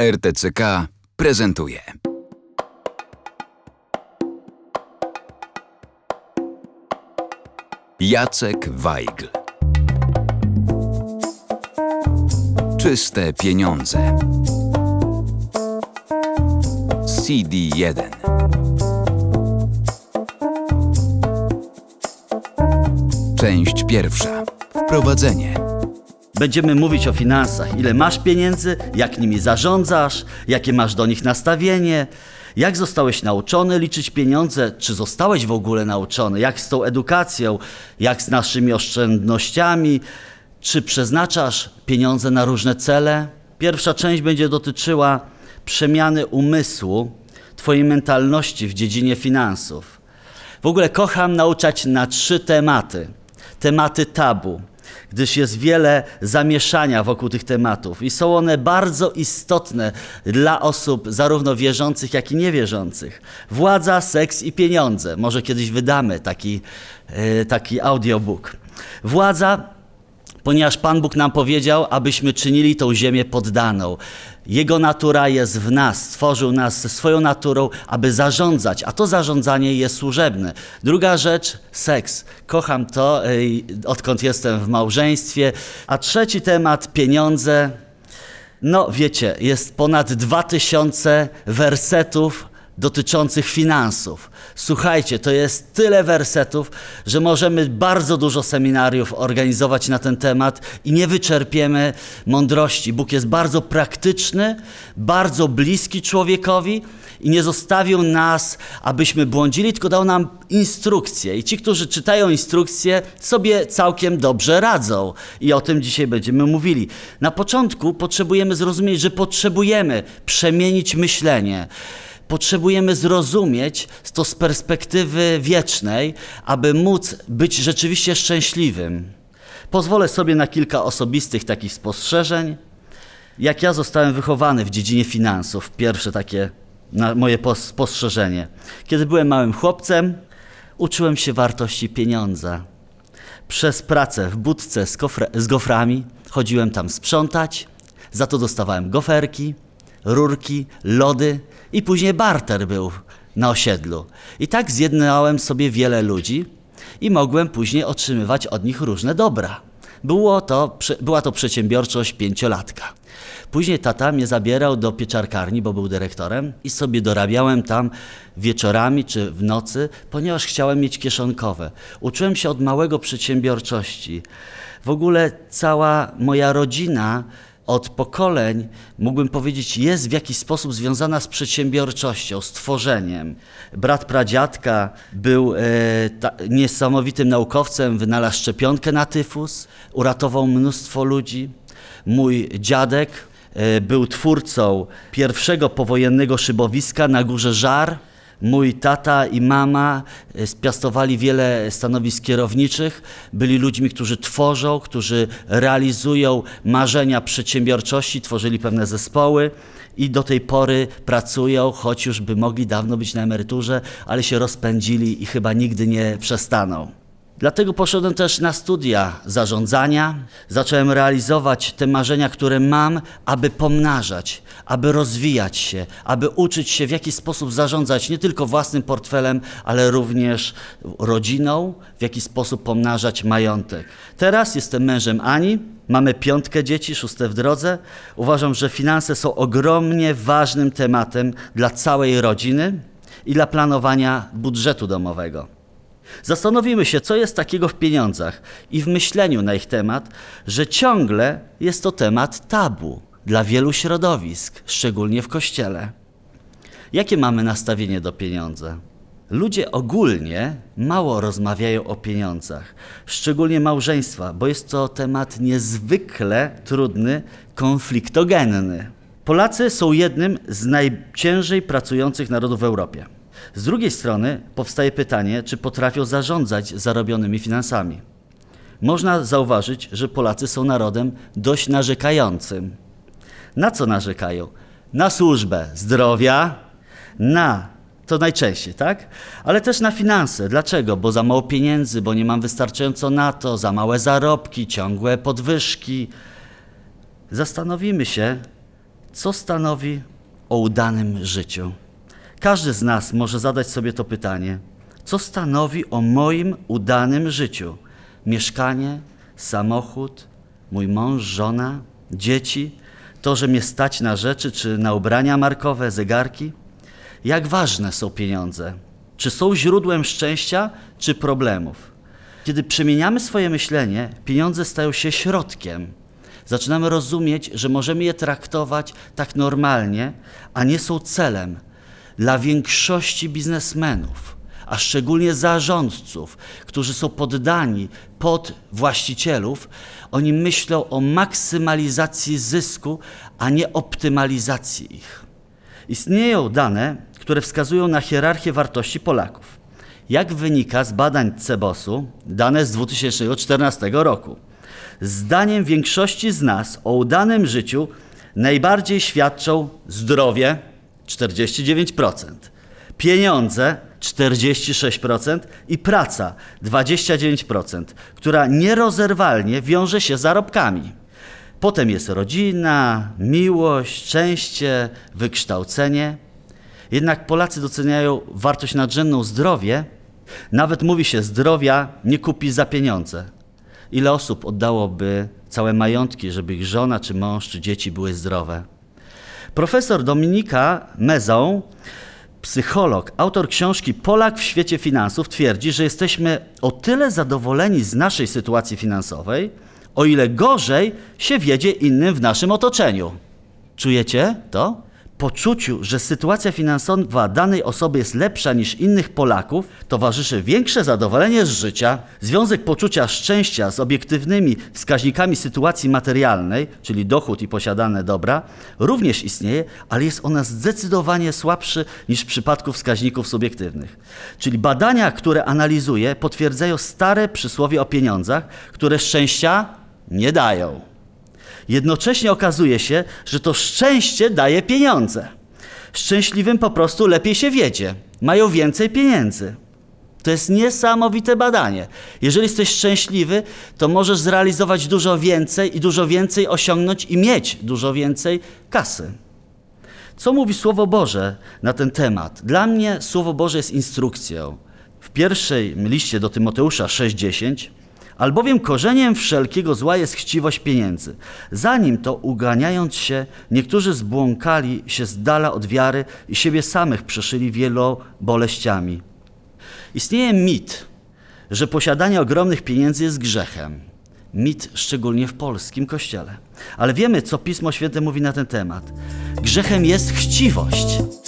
RTCK prezentuje. Jacek Weigl. Czyste pieniądze. CD1. Część pierwsza. Wprowadzenie. Będziemy mówić o finansach. Ile masz pieniędzy, jak nimi zarządzasz, jakie masz do nich nastawienie, jak zostałeś nauczony liczyć pieniądze, czy zostałeś w ogóle nauczony, jak z tą edukacją, jak z naszymi oszczędnościami, czy przeznaczasz pieniądze na różne cele. Pierwsza część będzie dotyczyła przemiany umysłu, twojej mentalności w dziedzinie finansów. W ogóle kocham nauczać na 3 tematy. Tematy tabu, gdyż jest wiele zamieszania wokół tych tematów i są one bardzo istotne dla osób zarówno wierzących, jak i niewierzących. Władza, seks i pieniądze. Może kiedyś wydamy taki audiobook. Władza, ponieważ Pan Bóg nam powiedział, abyśmy czynili tą ziemię poddaną. Jego natura jest w nas, stworzył nas ze swoją naturą, aby zarządzać, a to zarządzanie jest służebne. Druga rzecz, seks. Kocham to, odkąd jestem w małżeństwie. A trzeci temat, pieniądze. No wiecie, jest ponad 2000 wersetów dotyczących finansów. Słuchajcie, to jest tyle wersetów, że możemy bardzo dużo seminariów organizować na ten temat i nie wyczerpiemy mądrości. Bóg jest bardzo praktyczny, bardzo bliski człowiekowi i nie zostawił nas, abyśmy błądzili, tylko dał nam instrukcje. I ci, którzy czytają instrukcje, sobie całkiem dobrze radzą. I o tym dzisiaj będziemy mówili. Na początku potrzebujemy zrozumieć, że potrzebujemy przemienić myślenie. Potrzebujemy zrozumieć to z perspektywy wiecznej, aby móc być rzeczywiście szczęśliwym. Pozwolę sobie na kilka osobistych takich spostrzeżeń. Jak ja zostałem wychowany w dziedzinie finansów, pierwsze takie moje spostrzeżenie. Kiedy byłem małym chłopcem, uczyłem się wartości pieniądza. Przez pracę w budce z goframi chodziłem tam sprzątać, za to dostawałem goferki, rurki, lody i później barter był na osiedlu. I tak zjednałem sobie wiele ludzi i mogłem później otrzymywać od nich różne dobra. Była to przedsiębiorczość 5-latka. Później tata mnie zabierał do pieczarkarni, bo był dyrektorem i sobie dorabiałem tam wieczorami czy w nocy, ponieważ chciałem mieć kieszonkowe. Uczyłem się od małego przedsiębiorczości. W ogóle cała moja rodzina od pokoleń, mógłbym powiedzieć, jest w jakiś sposób związana z przedsiębiorczością, z tworzeniem. Brat pradziadka był niesamowitym naukowcem, wynalazł szczepionkę na tyfus, uratował mnóstwo ludzi. Mój dziadek był twórcą pierwszego powojennego szybowiska na Górze Żar. Mój tata i mama spiastowali wiele stanowisk kierowniczych, byli ludźmi, którzy tworzą, którzy realizują marzenia przedsiębiorczości, tworzyli pewne zespoły i do tej pory pracują, choć już by mogli dawno być na emeryturze, ale się rozpędzili i chyba nigdy nie przestaną. Dlatego poszedłem też na studia zarządzania. Zacząłem realizować te marzenia, które mam, aby pomnażać, aby rozwijać się, aby uczyć się, w jaki sposób zarządzać nie tylko własnym portfelem, ale również rodziną, w jaki sposób pomnażać majątek. Teraz jestem mężem Ani, mamy 5 dzieci, 6 w drodze. Uważam, że finanse są ogromnie ważnym tematem dla całej rodziny i dla planowania budżetu domowego. Zastanowimy się, co jest takiego w pieniądzach i w myśleniu na ich temat, że ciągle jest to temat tabu dla wielu środowisk, szczególnie w Kościele. Jakie mamy nastawienie do pieniądza? Ludzie ogólnie mało rozmawiają o pieniądzach, szczególnie małżeństwa, bo jest to temat niezwykle trudny, konfliktogenny. Polacy są jednym z najciężej pracujących narodów w Europie. Z drugiej strony powstaje pytanie, czy potrafią zarządzać zarobionymi finansami. Można zauważyć, że Polacy są narodem dość narzekającym. Na co narzekają? Na służbę zdrowia, to najczęściej, tak? Ale też na finanse. Dlaczego? Bo za mało pieniędzy, bo nie mam wystarczająco na to, za małe zarobki, ciągłe podwyżki. Zastanowimy się, Co stanowi o udanym życiu? Każdy z nas może zadać sobie to pytanie. Co stanowi o moim udanym życiu? Mieszkanie, samochód, mój mąż, żona, dzieci, to, że mnie stać na rzeczy czy na ubrania markowe, zegarki? Jak ważne są pieniądze? Czy są źródłem szczęścia czy problemów? Kiedy przemieniamy swoje myślenie, pieniądze stają się środkiem. Zaczynamy rozumieć, że możemy je traktować tak normalnie, a nie są celem. Dla większości biznesmenów, a szczególnie zarządców, którzy są poddani pod właścicielów, oni myślą o maksymalizacji zysku, a nie optymalizacji ich. Istnieją dane, które wskazują na hierarchię wartości Polaków. Jak wynika z badań CBOS-u, dane z 2014 roku. Zdaniem większości z nas o udanym życiu najbardziej świadczą zdrowie 49%, pieniądze 46% i praca 29%, która nierozerwalnie wiąże się z zarobkami. Potem jest rodzina, miłość, szczęście, wykształcenie. Jednak Polacy doceniają wartość nadrzędną zdrowie. Nawet mówi się, zdrowia nie kupi za pieniądze. Ile osób oddałoby całe majątki, żeby ich żona, czy mąż, czy dzieci były zdrowe? Profesor Dominika Mezon, psycholog, autor książki Polak w świecie finansów, twierdzi, że jesteśmy o tyle zadowoleni z naszej sytuacji finansowej, o ile gorzej się wiedzie innym w naszym otoczeniu. Czujecie to? Poczuciu, że sytuacja finansowa danej osoby jest lepsza niż innych Polaków, towarzyszy większe zadowolenie z życia. Związek poczucia szczęścia z obiektywnymi wskaźnikami sytuacji materialnej, czyli dochód i posiadane dobra, również istnieje, ale jest ona zdecydowanie słabszy niż w przypadku wskaźników subiektywnych. Czyli badania, które analizuję, potwierdzają stare przysłowie o pieniądzach, które szczęścia nie dają. Jednocześnie okazuje się, że to szczęście daje pieniądze. Szczęśliwym po prostu lepiej się wiedzie, mają więcej pieniędzy. To jest niesamowite badanie. Jeżeli jesteś szczęśliwy, to możesz zrealizować dużo więcej i dużo więcej osiągnąć i mieć dużo więcej kasy. Co mówi Słowo Boże na ten temat? Dla mnie Słowo Boże jest instrukcją. W pierwszym liście do Tymoteusza 6:10 albowiem korzeniem wszelkiego zła jest chciwość pieniędzy. Zanim to, uganiając się, niektórzy zbłąkali się z dala od wiary i siebie samych przeszyli wielu boleściami. Istnieje mit, że posiadanie ogromnych pieniędzy jest grzechem. Mit szczególnie w polskim kościele. Ale wiemy, co Pismo Święte mówi na ten temat. Grzechem jest chciwość.